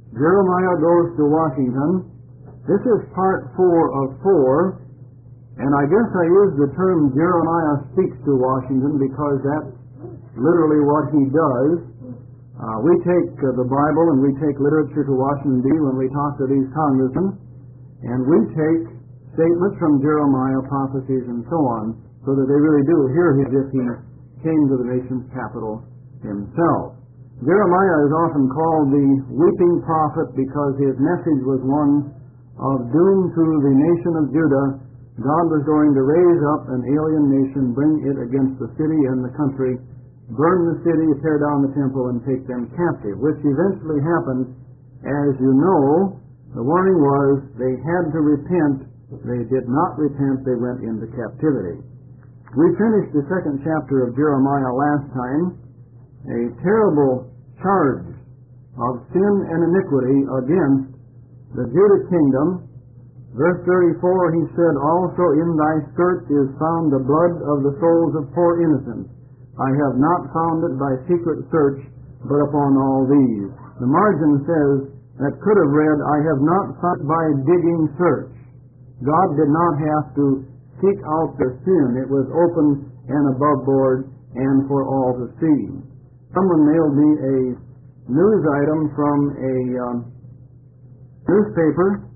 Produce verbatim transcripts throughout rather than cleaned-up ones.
Jeremiah goes to Washington. This is part four of four, and I guess I use the term Jeremiah speaks to Washington because that's literally what he does. Uh, we take uh, the Bible and we take literature to Washington, D C when we talk to these congressmen, and we take statements from Jeremiah, prophecies, and so on, so that they really do hear him as if he came to the nation's capital himself. Jeremiah is often called the weeping prophet because his message was one of doom to the nation of Judah. God was going to raise up an alien nation, bring it against the city and the country, burn the city, tear down the temple, and take them captive, which eventually happened. As you know, the warning was they had to repent. They did not repent. They went into captivity. We finished the second chapter of Jeremiah last time, a terrible charge of sin and iniquity against the Judah kingdom. Verse thirty-four, he said, "Also in thy skirts is found the blood of the souls of poor innocents. I have not found it by secret search, but upon all these." The margin says, that could have read, "I have not found by digging search." God did not have to seek out the sin. It was open and above board and for all to see. Someone mailed me a news item from a um, newspaper.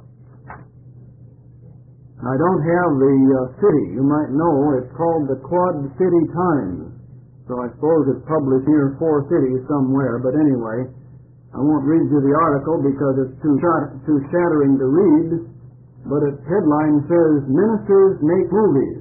I don't have the uh, city. You might know it's called the Quad City Times. So I suppose it's published near four cities somewhere. But anyway, I won't read you the article because it's too, too shattering to read. But its headline says, "Ministers Make Movies.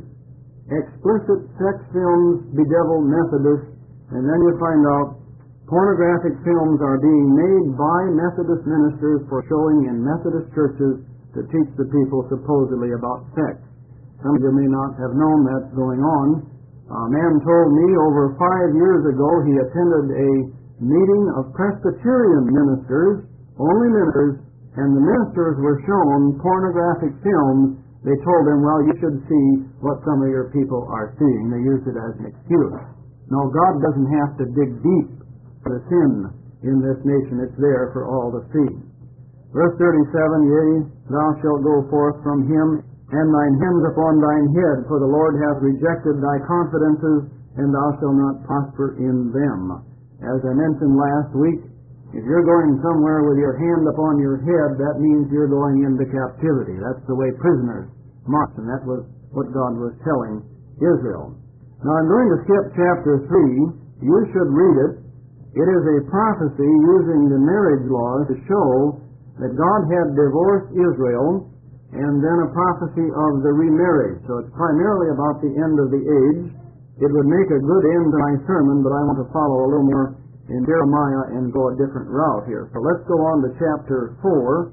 Explicit sex films bedevil Methodists." And then you find out pornographic films are being made by Methodist ministers for showing in Methodist churches to teach the people supposedly about sex. Some of you may not have known that's going on. A man told me over five years ago he attended a meeting of Presbyterian ministers, only ministers, and the ministers were shown pornographic films. They told them, well, you should see what some of your people are seeing. They used it as an excuse. No, God doesn't have to dig deep for the sin in this nation. It's there for all to see. Verse thirty-seven, "Yea, thou shalt go forth from him, and thine hands upon thine head, for the Lord hath rejected thy confidences, and thou shalt not prosper in them." As I mentioned last week, if you're going somewhere with your hand upon your head, that means you're going into captivity. That's the way prisoners march, and that was what God was telling Israel. Now I'm going to skip chapter three. You should read it. It is a prophecy using the marriage laws to show that God had divorced Israel, and then a prophecy of the remarriage. So it's primarily about the end of the age. It would make a good end to my sermon, but I want to follow a little more in Jeremiah and go a different route here. So let's go on to chapter four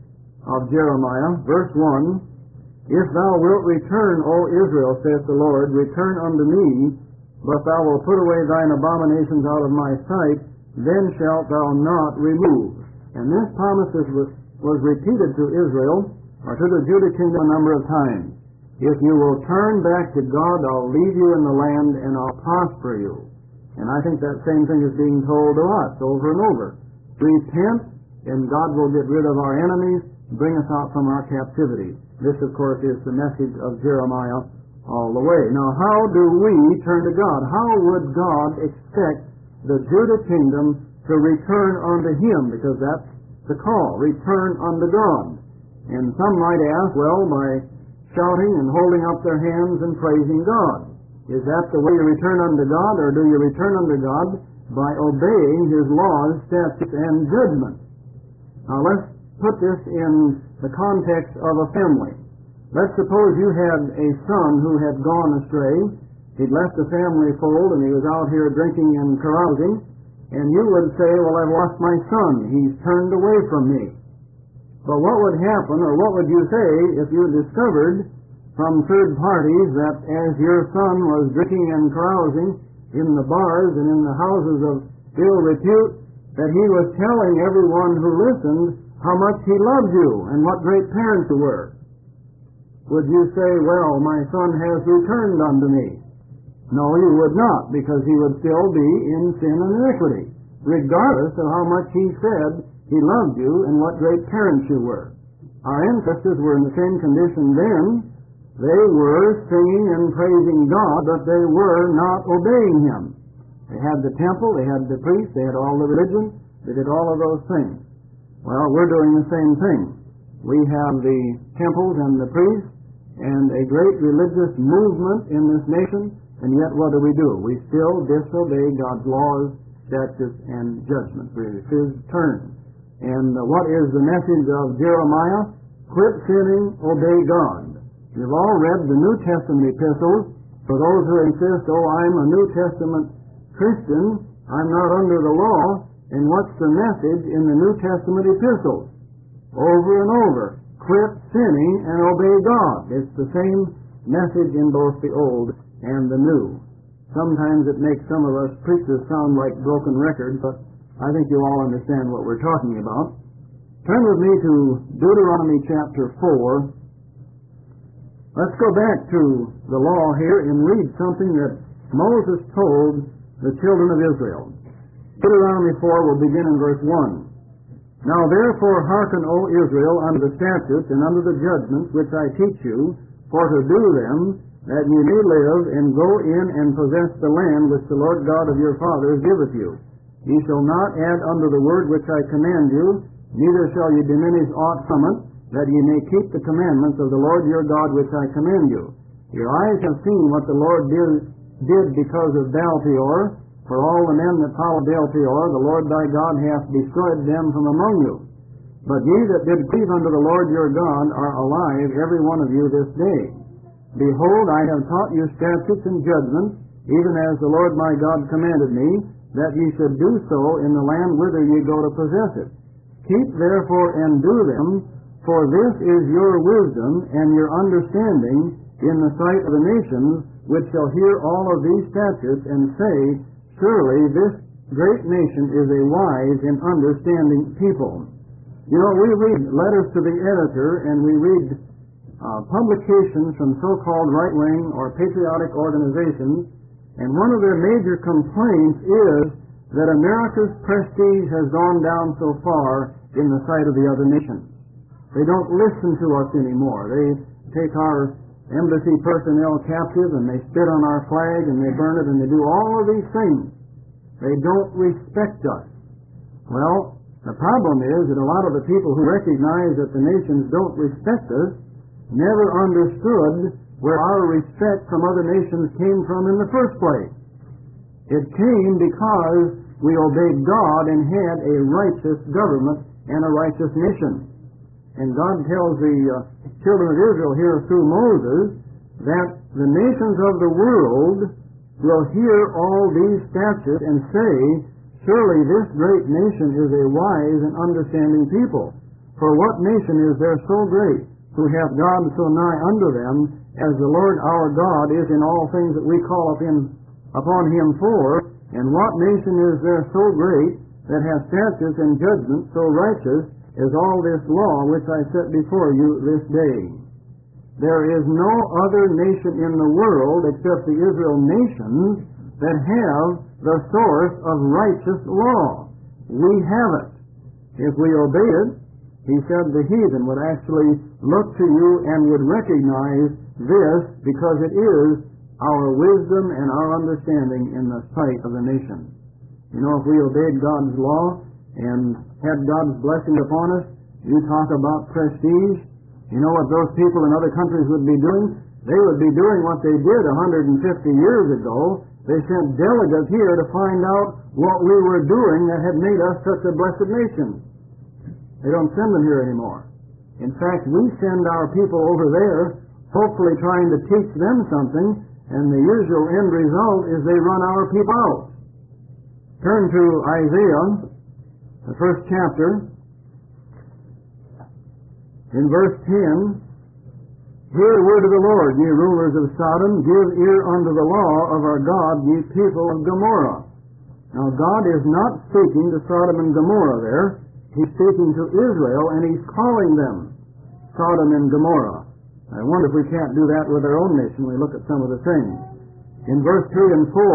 of Jeremiah, verse one. "If thou wilt return, O Israel, saith the Lord, return unto me, but thou wilt put away thine abominations out of my sight, then shalt thou not remove." And this promise was, was repeated to Israel, or to the Judah kingdom a number of times. If you will turn back to God, I'll leave you in the land and I'll prosper you. And I think that same thing is being told to us over and over. Repent, and God will get rid of our enemies, bring us out from our captivity. This, of course, is the message of Jeremiah all the way. Now, how do we turn to God? How would God expect the Judah kingdom to return unto Him? Because that's the call, return unto God. And some might ask, well, by shouting and holding up their hands and praising God. Is that the way you return unto God, or do you return unto God by obeying His laws, statutes, and judgments? Now let's put this in the context of a family. Let's suppose you had a son who had gone astray. He'd left the family fold and he was out here drinking and carousing, and you would say, well, I've lost my son. He's turned away from me. But what would happen, or what would you say, if you discovered from third parties that as your son was drinking and carousing in the bars and in the houses of ill repute, that he was telling everyone who listened how much he loved you and what great parents you were? Would you say, well, my son has returned unto me? No, you would not, because he would still be in sin and iniquity. regardless of how much He said He loved you and what great parents you were. Our ancestors were in the same condition then. They were singing and praising God, but they were not obeying Him. They had the temple, they had the priest, they had all the religion, they did all of those things. Well, we're doing the same thing. We have the temples and the priests and a great religious movement in this nation, and yet what do we do? We still disobey God's laws, statutes, and judgments. It's His turn. And uh, what is the message of Jeremiah? Quit sinning, obey God. You've all read the New Testament epistles. For those who insist, oh, I'm a New Testament Christian, I'm not under the law, and what's the message in the New Testament epistles? Over and over, quit sinning and obey God. It's the same message in both the Old and the New. Sometimes it makes some of us preachers sound like broken records, but I think you all understand what we're talking about. Turn with me to Deuteronomy chapter four. Let's go back to the law here and read something that Moses told the children of Israel. Deuteronomy four will begin in verse one. Now therefore hearken, O Israel, unto the statutes and unto the judgments which I teach you, for to do them, that ye may live, and go in and possess the land which the Lord God of your fathers giveth you. Ye shall not add unto the word which I command you, neither shall ye diminish aught from it, that ye may keep the commandments of the Lord your God which I command you. Your eyes have seen what the Lord did, did because of Baal-peor. For all the men that follow Baal-peor, the Lord thy God hath destroyed them from among you. But ye that did cleave unto the Lord your God are alive, every one of you this day. Behold, I have taught you statutes and judgments, even as the Lord my God commanded me, that ye should do so in the land whither ye go to possess it. Keep therefore and do them, for this is your wisdom and your understanding in the sight of the nations, which shall hear all of these statutes, and say, surely this great nation is a wise and understanding people. You know, we read letters to the editor, and we read uh, publications from so-called right-wing or patriotic organizations, and one of their major complaints is that America's prestige has gone down so far in the sight of the other nations. They don't listen to us anymore. They take our embassy personnel captive, and they spit on our flag, and they burn it, and they do all of these things. They don't respect us. Well, the problem is that a lot of the people who recognize that the nations don't respect us never understood where our respect from other nations came from in the first place. It came because we obeyed God and had a righteous government and a righteous nation. And God tells the uh, children of Israel here through Moses that the nations of the world will hear all these statutes and say, surely this great nation is a wise and understanding people. For what nation is there so great, who hath God so nigh unto them, as the Lord our God is in all things that we call upon, upon Him for? And what nation is there so great, that hath statutes and judgments so righteous, is all this law which I set before you this day? There is no other nation in the world except the Israel nations that have the source of righteous law. We have it. If we obey it, he said the heathen would actually look to you and would recognize this because it is our wisdom and our understanding in the sight of the nation. You know, if we obeyed God's law and had God's blessing upon us, you talk about prestige. You know what those people in other countries would be doing? They would be doing what they did one hundred fifty years ago. They sent delegates here to find out what we were doing that had made us such a blessed nation. They don't send them here anymore. In fact, we send our people over there, hopefully trying to teach them something, and the usual end result is they run our people out. Turn to Isaiah, the first chapter. In verse ten, hear the word of the Lord, ye rulers of Sodom, give ear unto the law of our God, ye people of Gomorrah. Now God is not speaking to Sodom and Gomorrah there. He's speaking to Israel, and He's calling them Sodom and Gomorrah. I wonder if we can't do that with our own nation when we look at some of the things. In verse three and four,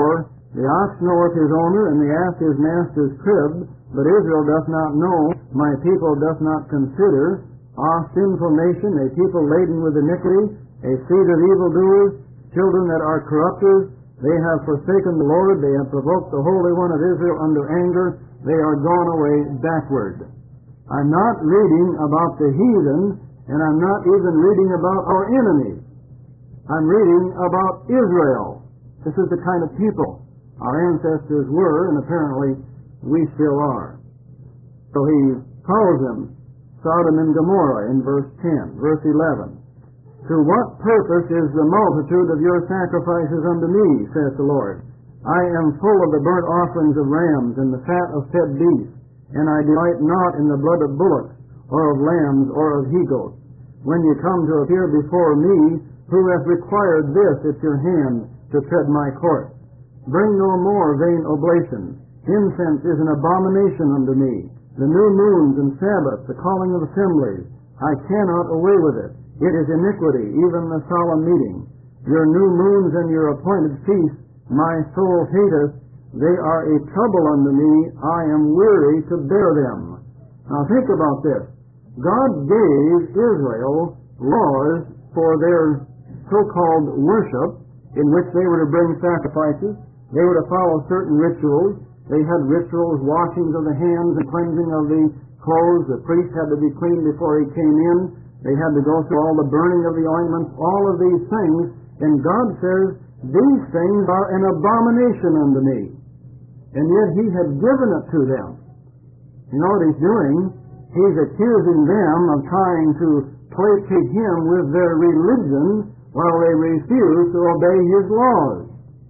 The ox knoweth his owner, and the ass his master's crib, but Israel doth not know, my people doth not consider. Ah, sinful nation, a people laden with iniquity, a seed of evildoers, children that are corrupters, they have forsaken the Lord, they have provoked the Holy One of Israel unto anger, they are gone away backward. I'm not reading about the heathen, and I'm not even reading about our enemies. I'm reading about Israel. This is the kind of people our ancestors were, and apparently we still are. So he calls them Sodom and Gomorrah in verse ten. Verse eleven. To what purpose is the multitude of your sacrifices unto me, saith the Lord? I am full of the burnt offerings of rams and the fat of fed beasts, and I delight not in the blood of bullocks, or of lambs, or of he-goats. When you come to appear before me, who hath required this at your hand to tread my court? Bring no more vain oblations. Incense is an abomination unto me. The new moons and Sabbaths, the calling of assemblies, I cannot away with it. It is iniquity, even the solemn meeting. Your new moons and your appointed feasts, my soul hateth. They are a trouble unto me. I am weary to bear them. Now think about this. God gave Israel laws for their so-called worship, in which they were to bring sacrifices. They were to follow certain rituals. They had rituals, washings of the hands and cleansing of the clothes. The priest had to be clean before he came in. They had to go through all the burning of the ointments, all of these things. And God says, these things are an abomination unto me. And yet he had given it to them. You know what he's doing? He's accusing them of trying to placate him with their religion while they refuse to obey his laws.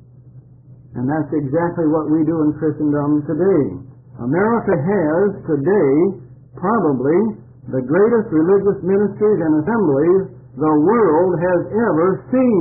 And that's exactly what we do in Christendom today. America has today probably the greatest religious ministries and assemblies the world has ever seen.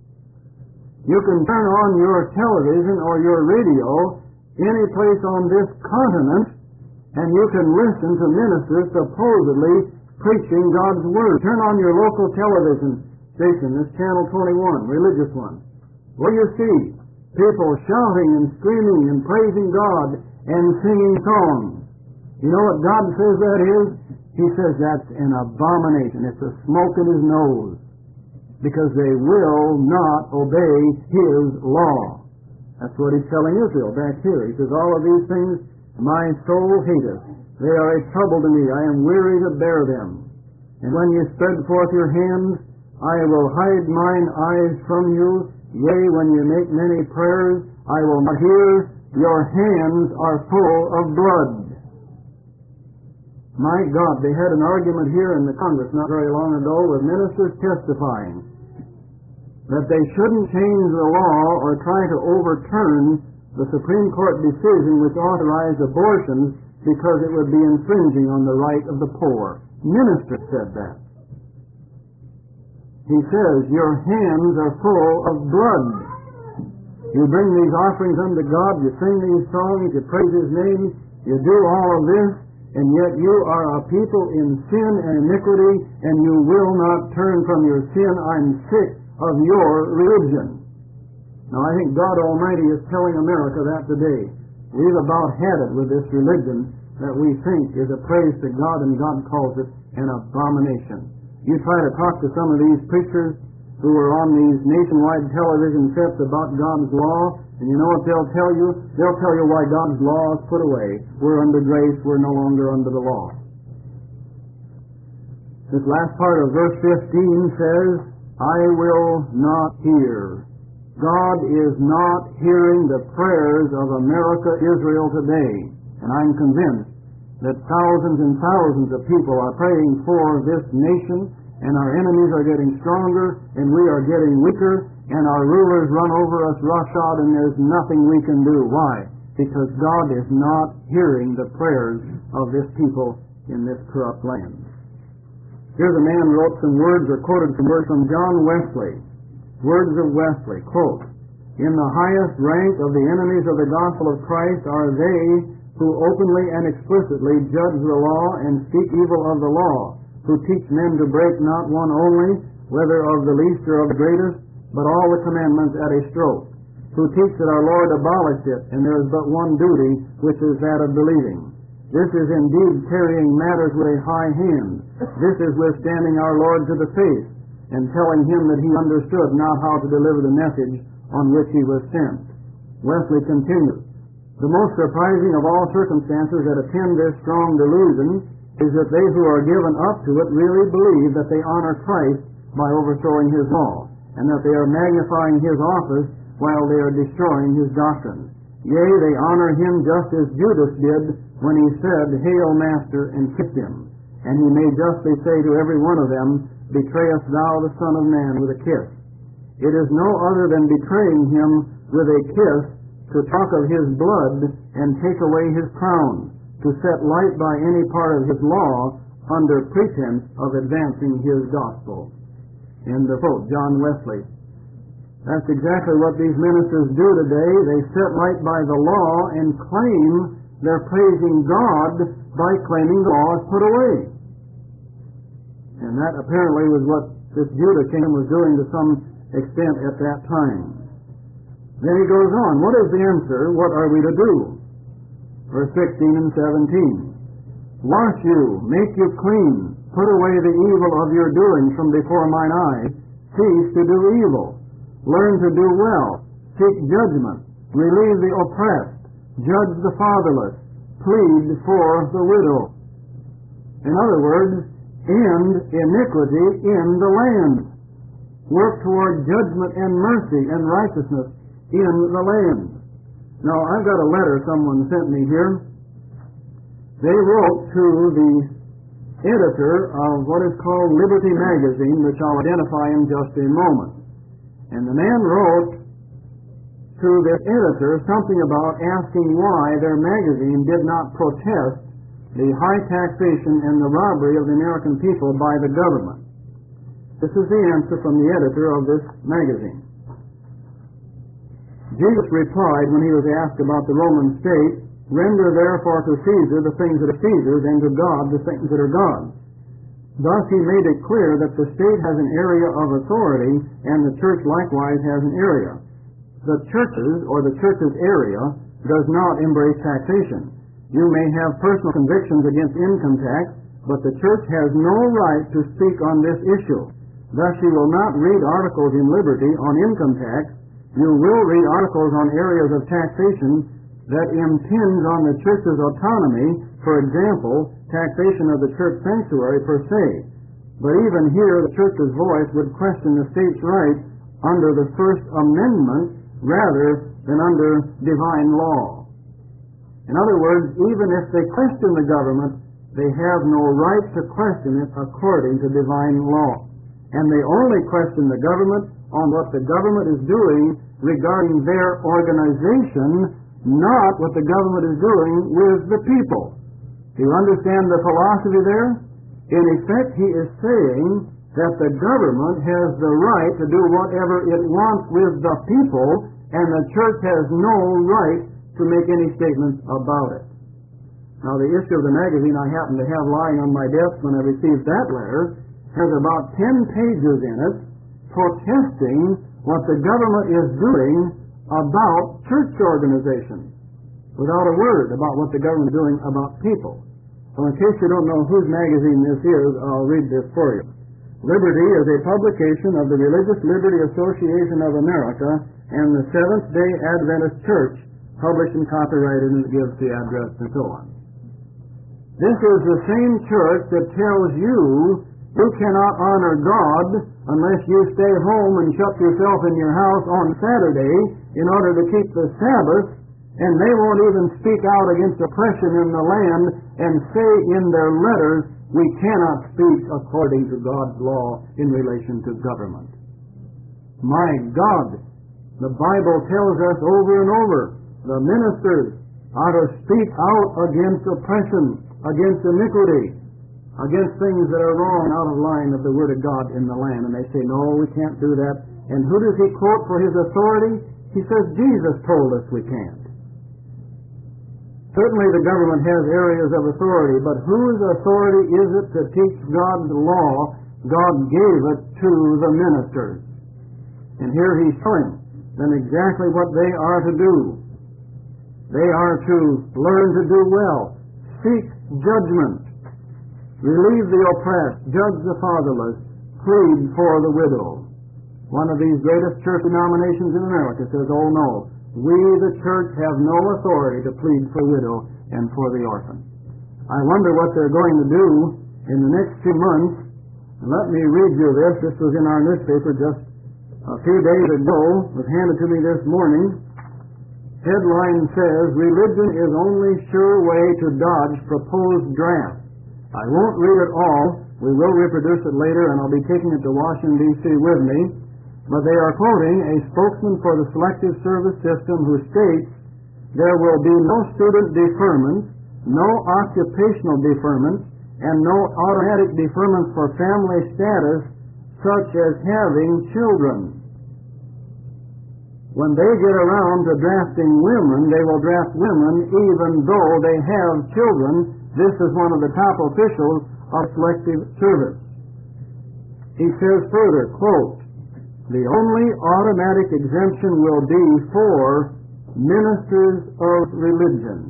You can turn on your television or your radio any place on this continent, and you can listen to ministers supposedly preaching God's Word. Turn on your local television station, this Channel twenty-one, religious one. What do you see? People shouting and screaming and praising God and singing songs. You know what God says that is? He says that's an abomination. It's a smoke in his nose, because they will not obey his law. That's what he's telling Israel back here. He says, all of these things my soul hateth. They are a trouble to me. I am weary to bear them. And when you spread forth your hands, I will hide mine eyes from you. Yea, when you make many prayers, I will not hear. Your hands are full of blood. My God, they had an argument here in the Congress not very long ago with ministers testifying that they shouldn't change the law or try to overturn the Supreme Court decision which authorized abortions because it would be infringing on the right of the poor. Minister said that. He says, your hands are full of blood. You bring these offerings unto God, you sing these songs, you praise His name, you do all of this, and yet you are a people in sin and iniquity, and you will not turn from your sin. I'm sick of your religion. Now, I think God Almighty is telling America that today. We've about had it with this religion that we think is a praise to God, and God calls it an abomination. You try to talk to some of these preachers who are on these nationwide television sets about God's law, and you know what they'll tell you? They'll tell you why God's law is put away. We're under grace, we're no longer under the law. This last part of verse fifteen says, I will not hear. God is not hearing the prayers of America, Israel today. And I'm convinced that thousands and thousands of people are praying for this nation, and our enemies are getting stronger, and we are getting weaker, and our rulers run over us roughshod, and there's nothing we can do. Why? Because God is not hearing the prayers of this people in this corrupt land. Here's a man who wrote some words, or quoted some words from John Wesley. Words of Wesley, quote, in the highest rank of the enemies of the gospel of Christ are they who openly and explicitly judge the law and speak evil of the law, who teach men to break not one only, whether of the least or of the greatest, but all the commandments at a stroke, who teach that our Lord abolished it, and there is but one duty, which is that of believing. This is indeed carrying matters with a high hand. This is withstanding our Lord to the face, and telling him that he understood not how to deliver the message on which he was sent. Wesley continues, the most surprising of all circumstances that attend this strong delusion is that they who are given up to it really believe that they honor Christ by overthrowing his law, and that they are magnifying his office while they are destroying his doctrine. Yea, they honor him just as Judas did when he said, Hail, Master, and kissed him. And he may justly say to every one of them, Betrayest thou the Son of Man with a kiss? It is no other than betraying him with a kiss to talk of his blood and take away his crown, to set light by any part of his law under pretense of advancing his gospel. End of quote. John Wesley. That's exactly what these ministers do today. They set light by the law and claim they're praising God by claiming the law is put away. And that apparently was what this Judah kingdom was doing to some extent at that time. Then he goes on, what is the answer? What are we to do? Verse sixteen and seventeen. Wash you, make you clean, put away the evil of your doing from before mine eyes, cease to do evil, learn to do well, seek judgment, relieve the oppressed, judge the fatherless, plead for the widow. In other words, end iniquity in the land. Work toward judgment and mercy and righteousness in the land. Now, I've got a letter someone sent me here. They wrote to the editor of what is called Liberty Magazine, which I'll identify in just a moment. And the man wrote to the editor something about asking why their magazine did not protest the high taxation and the robbery of the American people by the government. This is the answer from the editor of this magazine. Jesus replied when he was asked about the Roman state, Render therefore to Caesar the things that are Caesar's, and to God the things that are God's. Thus he made it clear that the state has an area of authority, and the church likewise has an area. The churches, or the church's area, does not embrace taxation. You may have personal convictions against income tax, but the church has no right to speak on this issue. Thus you will not read articles in Liberty on income tax. You will read articles on areas of taxation that impinge on the church's autonomy, for example, taxation of the church sanctuary per se. But even here, the church's voice would question the state's rights under the First Amendment rather than under divine law. In other words, even if they question the government, they have no right to question it according to divine law. And they only question the government on what the government is doing regarding their organization, not what the government is doing with the people. Do you understand the philosophy there? In effect, he is saying that the government has the right to do whatever it wants with the people, and the church has no right to make any statements about it. Now, the issue of the magazine I happen to have lying on my desk when I received that letter has about ten pages in it protesting what the government is doing about church organizations, without a word about what the government is doing about people. So in case you don't know whose magazine this is, I'll read this for you. Liberty is a publication of the Religious Liberty Association of America and the Seventh-day Adventist Church, published and copyrighted, and it gives the address and so on. This is the same church that tells you you cannot honor God unless you stay home and shut yourself in your house on Saturday in order to keep the Sabbath, and they won't even speak out against oppression in the land and say in their letters, we cannot speak according to God's law in relation to government. My God, the Bible tells us over and over, the ministers are to speak out against oppression, against iniquity, against things that are wrong, out of line of the Word of God in the land. And they say, no, we can't do that. And who does he quote for his authority? He says, Jesus told us we can't. Certainly the government has areas of authority, but whose authority is it to teach God's law? God gave it to the ministers. And here he's showing than exactly what they are to do. They are to learn to do well, seek judgment, relieve the oppressed, judge the fatherless, plead for the widow. One of these greatest church denominations in America says, oh no, we the church have no authority to plead for the widow and for the orphan. I wonder what they're going to do in the next few months. And let me read you this. This was in our newspaper just a few days ago. It was handed to me this morning. Headline says, religion is only sure way to dodge proposed draft. I won't read it all. We will reproduce it later, and I'll be taking it to Washington, D C with me. But they are quoting a spokesman for the Selective Service System who states, there will be no student deferment, no occupational deferment, and no automatic deferment for family status, such as having children. When they get around to drafting women, they will draft women even though they have children. This is one of the top officials of Selective Service. He says further, quote, the only automatic exemption will be for ministers of religion.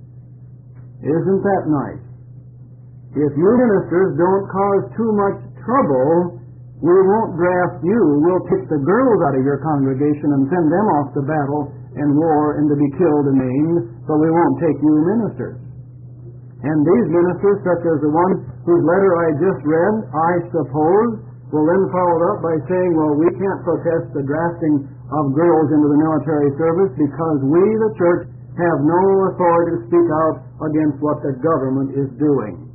Isn't that nice? If you ministers don't cause too much trouble, we won't draft you. We'll pick the girls out of your congregation and send them off to battle and war and to be killed and maimed, but we won't take you ministers. And these ministers, such as the one whose letter I just read, I suppose, will then follow it up by saying, well, we can't protest the drafting of girls into the military service because we, the church, have no authority to speak out against what the government is doing.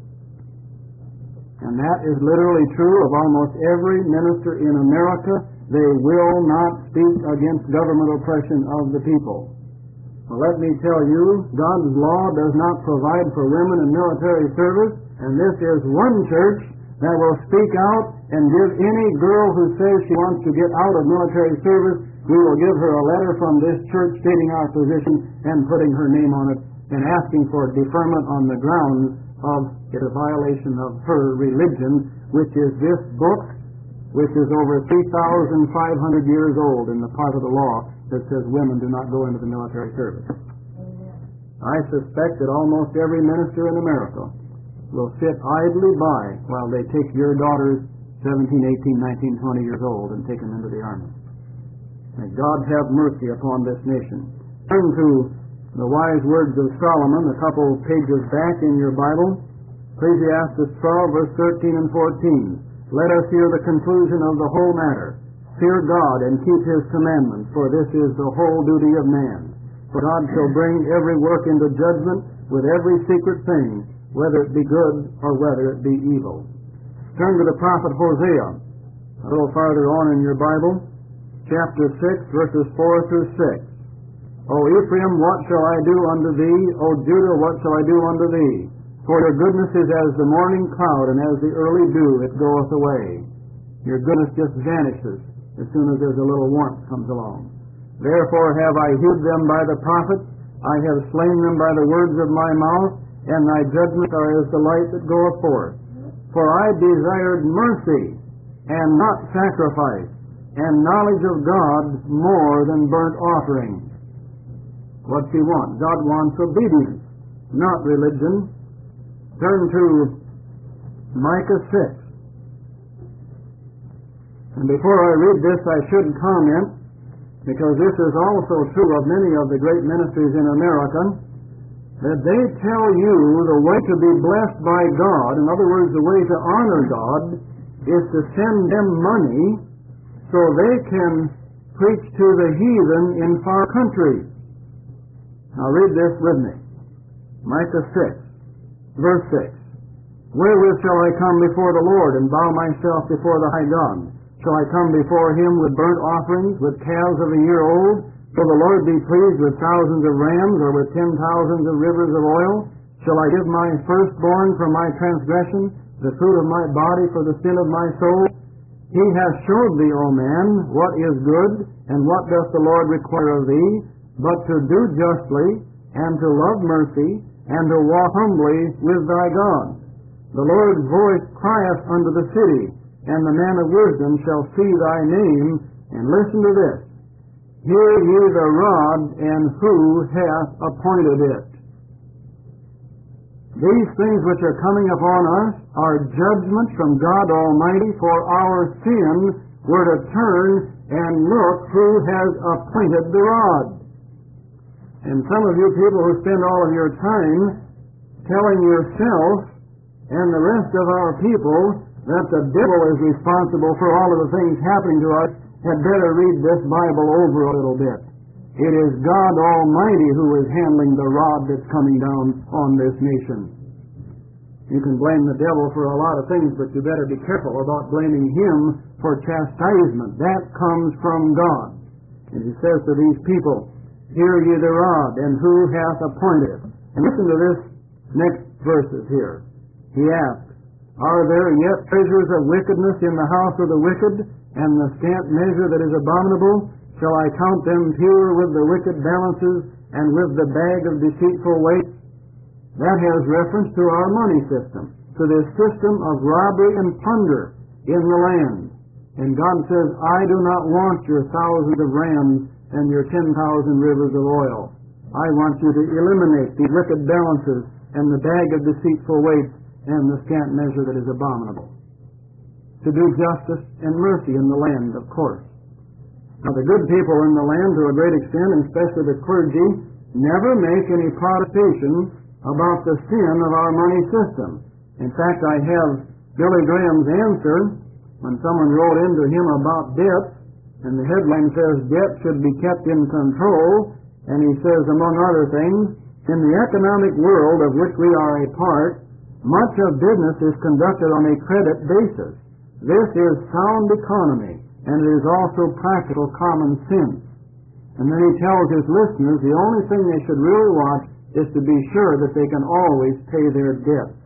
And that is literally true of almost every minister in America. They will not speak against government oppression of the people. Well, let me tell you, God's law does not provide for women in military service, and this is one church that will speak out and give any girl who says she wants to get out of military service, we will give her a letter from this church stating our position and putting her name on it and asking for deferment on the grounds of it's a violation of her religion, which is this book, which is over three thousand five hundred years old in the part of the law that says women do not go into the military service. Amen. I suspect that almost every minister in America will sit idly by while they take your daughters seventeen, eighteen, nineteen, twenty years old and take them into the army. May God have mercy upon this nation. Turn to the wise words of Solomon, a couple pages back in your Bible. Ecclesiastes twelve, verse thirteen and fourteen. Let us hear the conclusion of the whole matter. Fear God and keep His commandments, for this is the whole duty of man. For God shall bring every work into judgment with every secret thing, whether it be good or whether it be evil. Turn to the prophet Hosea, a little farther on in your Bible, chapter six, verses four through six. O Ephraim, what shall I do unto thee? O Judah, what shall I do unto thee? For your goodness is as the morning cloud, and as the early dew, it goeth away. Your goodness just vanishes as soon as there's a little warmth comes along. Therefore have I hid them by the prophets, I have slain them by the words of my mouth, and thy judgments are as the light that goeth forth. For I desired mercy, and not sacrifice, and knowledge of God more than burnt offerings. What's He want? God wants obedience, not religion. Turn to Micah six. And before I read this, I should comment, because this is also true of many of the great ministries in America, that they tell you the way to be blessed by God, in other words, the way to honor God, is to send them money so they can preach to the heathen in far countries. Now read this with me. Micah six, verse six. Wherewith shall I come before the Lord, and bow myself before the high God? Shall I come before Him with burnt offerings, with calves of a year old? Shall the Lord be pleased with thousands of rams, or with ten thousands of rivers of oil? Shall I give my firstborn for my transgression, the fruit of my body for the sin of my soul? He hath showed thee, O man, what is good, and what doth the Lord require of thee, but to do justly, and to love mercy, and to walk humbly with thy God. The Lord's voice crieth unto the city, and the man of wisdom shall see thy name. And listen to this. Hear ye the rod, and who hath appointed it? These things which are coming upon us are judgment from God Almighty, for our sins were to turn and look who has appointed the rod. And some of you people who spend all of your time telling yourself and the rest of our people that the devil is responsible for all of the things happening to us had better read this Bible over a little bit. It is God Almighty who is handling the rod that's coming down on this nation. You can blame the devil for a lot of things, but you better be careful about blaming him for chastisement. That comes from God. And he says to these people, hear ye the rod, and who hath appointed it? And listen to this next verses here. He asks, are there yet treasures of wickedness in the house of the wicked, and the scant measure that is abominable? Shall I count them pure with the wicked balances, and with the bag of deceitful weights? That has reference to our money system, to this system of robbery and plunder in the land. And God says, I do not want your thousands of rams and your ten thousand rivers of oil. I want you to eliminate the wicked balances and the bag of deceitful weights and the scant measure that is abominable. To do justice and mercy in the land, of course. Now, the good people in the land, to a great extent, and especially the clergy, never make any protestation about the sin of our money system. In fact, I have Billy Graham's answer when someone wrote into him about debt, and the headline says, debt should be kept in control, and he says, among other things, in the economic world of which we are a part, much of business is conducted on a credit basis. This is sound economy, and it is also practical common sense. And then he tells his listeners the only thing they should really watch is to be sure that they can always pay their debts.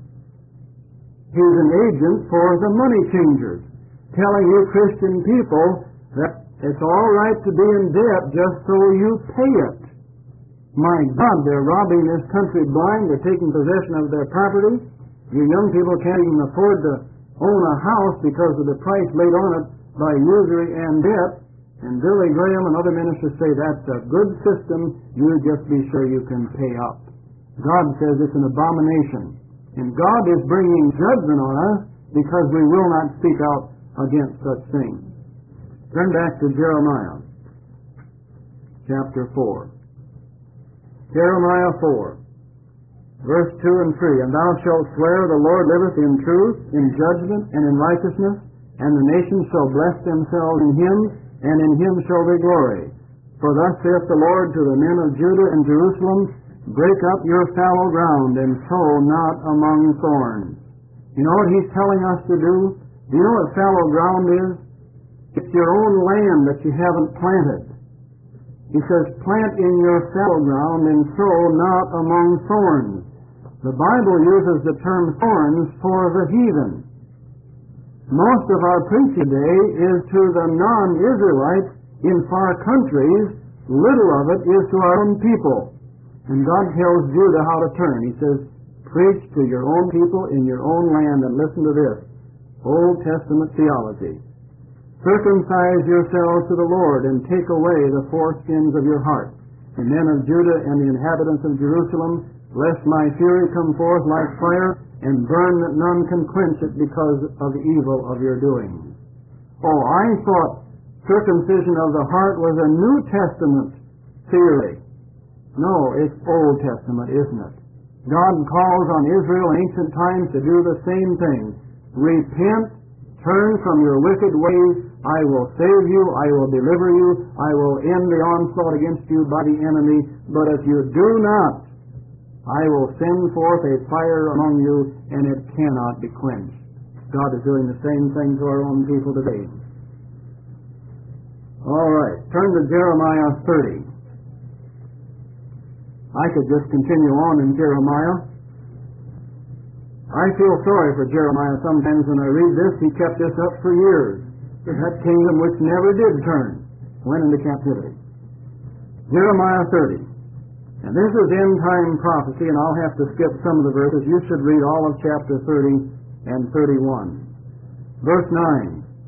He's an agent for the money changers, telling you Christian people that it's all right to be in debt just so you pay it. My God, they're robbing this country blind. They're taking possession of their property. You young people can't even afford to own a house because of the price laid on it by usury and debt. And Billy Graham and other ministers say that's a good system. You just be sure you can pay up. God says it's an abomination. And God is bringing judgment on us because we will not speak out against such things. Turn back to Jeremiah, chapter four. Jeremiah four, verse two and three. And thou shalt swear, the Lord liveth in truth, in judgment, and in righteousness, and the nations shall bless themselves in him, and in him shall they glory. For thus saith the Lord to the men of Judah and Jerusalem, break up your fallow ground, and sow not among thorns. You know what he's telling us to do? Do you know what fallow ground is? It's your own land that you haven't planted. He says, plant in your fallow ground, and sow not among thorns. The Bible uses the term thorns for the heathen. Most of our preaching today is to the non-Israelites in far countries. Little of it is to our own people. And God tells Judah how to turn. He says, preach to your own people in your own land, and listen to this Old Testament theology. Circumcise yourselves to the Lord, and take away the foreskins of your heart. The men of Judah and the inhabitants of Jerusalem, lest my fury come forth like fire, and burn that none can quench it because of the evil of your doing. Oh, I thought circumcision of the heart was a New Testament theory. No, it's Old Testament, isn't it? God calls on Israel in ancient times to do the same thing. Repent, turn from your wicked ways, I will save you, I will deliver you, I will end the onslaught against you by the enemy, but if you do not, I will send forth a fire among you, and it cannot be quenched. God is doing the same thing to our own people today. All right, turn to Jeremiah thirty. I could just continue on in Jeremiah. I feel sorry for Jeremiah sometimes when I read this. He kept this up for years. That kingdom which never did turn went into captivity. Jeremiah thirty. And this is end-time prophecy, and I'll have to skip some of the verses. You should read all of chapter thirty and thirty-one. Verse nine.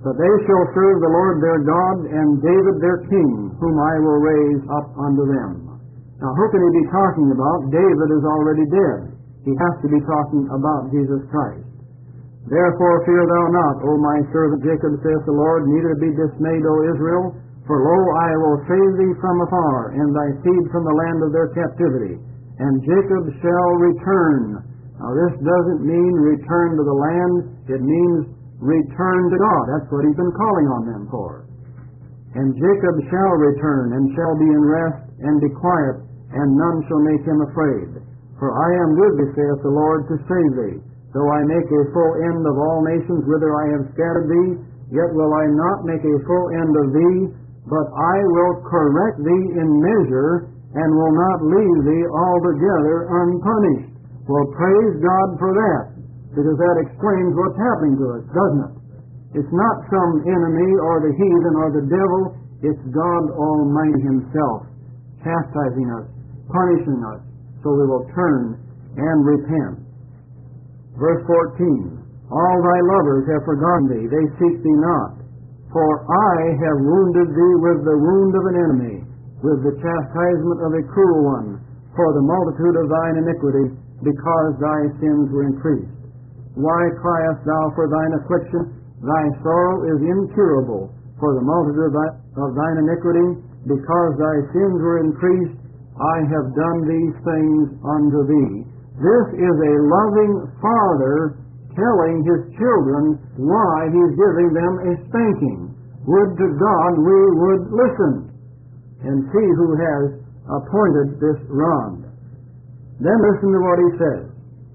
But they shall serve the Lord their God, and David their king, whom I will raise up unto them. Now who can he be talking about? David is already dead. He has to be talking about Jesus Christ. Therefore fear thou not, O my servant Jacob, saith the Lord, neither be dismayed, O Israel, for lo, I will save thee from afar, and thy seed from the land of their captivity. And Jacob shall return. Now this doesn't mean return to the land, it means return to God. That's what he's been calling on them for. And Jacob shall return, and shall be in rest, and be quiet, and none shall make him afraid. For I am with thee, saith the Lord, to save thee. Though I make a full end of all nations whither I have scattered thee, yet will I not make a full end of thee, but I will correct thee in measure, and will not leave thee altogether unpunished. Well, praise God for that, because that explains what's happening to us, doesn't it? It's not some enemy or the heathen or the devil, it's God Almighty Himself chastising us, punishing us, so we will turn and repent. Verse fourteen, all thy lovers have forgotten thee, they seek thee not. For I have wounded thee with the wound of an enemy, with the chastisement of a cruel one, for the multitude of thine iniquity, because thy sins were increased. Why criest thou for thine affliction? Thy sorrow is incurable, for the multitude of, thy, of thine iniquity, because thy sins were increased, I have done these things unto thee. This is a loving father telling his children why he's giving them a spanking. Would to God we would listen and see who has appointed this rod. Then listen to what he says.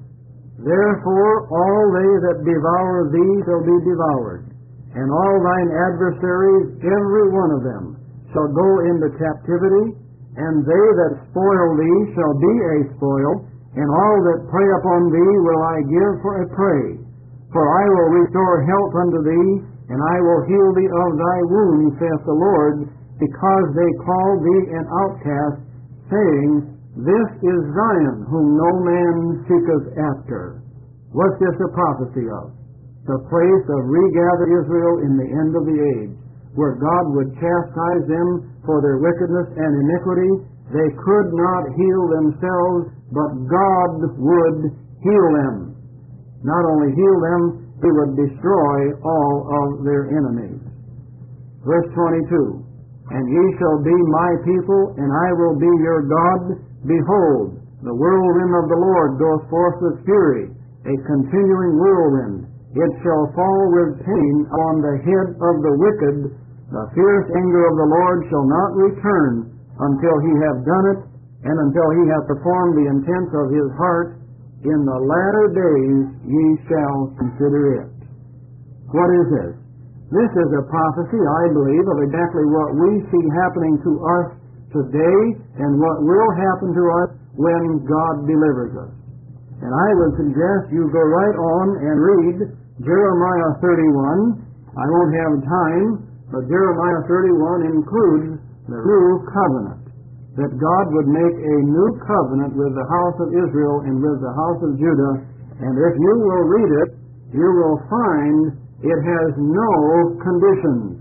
Therefore all they that devour thee shall be devoured, and all thine adversaries, every one of them, shall go into captivity, and they that spoil thee shall be a spoil, and all that prey upon thee will I give for a prey. For I will restore health unto thee, and I will heal thee of thy wounds, saith the Lord, because they call thee an outcast, saying, This is Zion, whom no man seeketh after. What's this a prophecy of? The place of regathered Israel in the end of the age, where God would chastise them for their wickedness and iniquity. They could not heal themselves, but God would heal them. Not only heal them, He would destroy all of their enemies. Verse twenty-two, And ye shall be my people, and I will be your God. Behold, the whirlwind of the Lord goeth forth with fury, a continuing whirlwind. It shall fall with pain on the head of the wicked. The fierce anger of the Lord shall not return until He have done it, and until He have performed the intents of His heart. In the latter days ye shall consider it. What is this? This is a prophecy, I believe, of exactly what we see happening to us today and what will happen to us when God delivers us. And I would suggest you go right on and read Jeremiah thirty-one. I won't have time, but Jeremiah thirty-one includes the new covenant, that God would make a new covenant with the house of Israel and with the house of Judah. And if you will read it, you will find it has no conditions.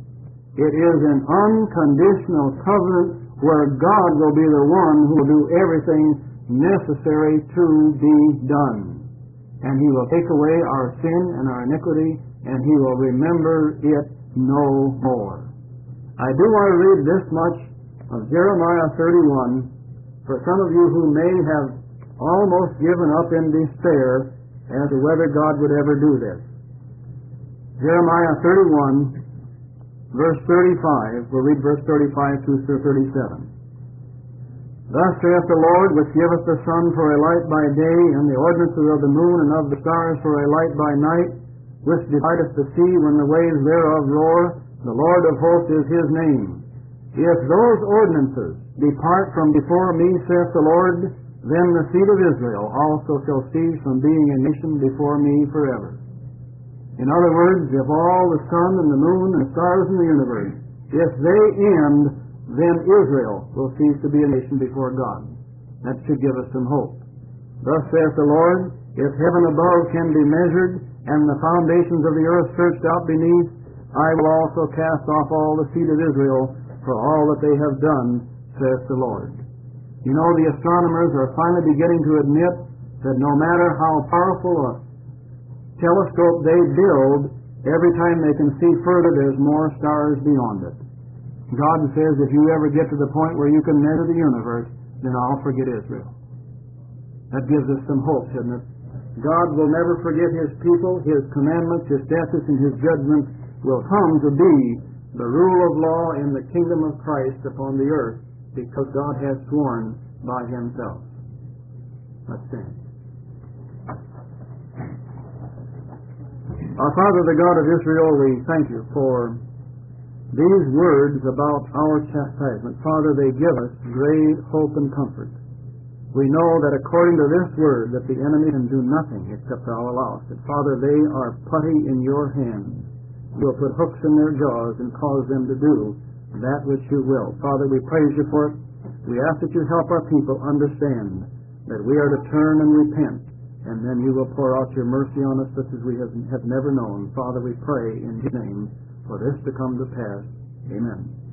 It is an unconditional covenant where God will be the one who will do everything necessary to be done. And He will take away our sin and our iniquity, and He will remember it no more. I do want to read this much of Jeremiah thirty-one for some of you who may have almost given up in despair as to whether God would ever do this. Jeremiah thirty-one, verse thirty-five. We'll read verse thirty-five through thirty-seven. Thus saith the Lord, which giveth the sun for a light by day, and the ordinances of the moon and of the stars for a light by night, which divideth the sea when the waves thereof roar. The Lord of hosts is His name. If those ordinances depart from before me, saith the Lord, then the seed of Israel also shall cease from being a nation before me forever. In other words, if all the sun and the moon and the stars in the universe, if they end, then Israel will cease to be a nation before God. That should give us some hope. Thus saith the Lord, if heaven above can be measured, and the foundations of the earth searched out beneath, I will also cast off all the seed of Israel for all that they have done, saith the Lord. You know, the astronomers are finally beginning to admit that no matter how powerful a telescope they build, every time they can see further, there's more stars beyond it. God says, if you ever get to the point where you can measure the universe, then I'll forget Israel. That gives us some hope, doesn't it? God will never forget His people. His commandments, His statutes, and His judgments will come to be the rule of law in the kingdom of Christ upon the earth, because God has sworn by Himself. Let's stand. Our Father, the God of Israel, we thank You for these words about our chastisement. Father, they give us great hope and comfort. We know that according to this word that the enemy can do nothing except our loss. That, Father, they are putty in Your hands. You'll put hooks in their jaws and cause them to do that which You will. Father, we praise You for it. We ask that You help our people understand that we are to turn and repent, and then You will pour out Your mercy on us such as we have, have never known. Father, we pray in Your name for this to come to pass. Amen.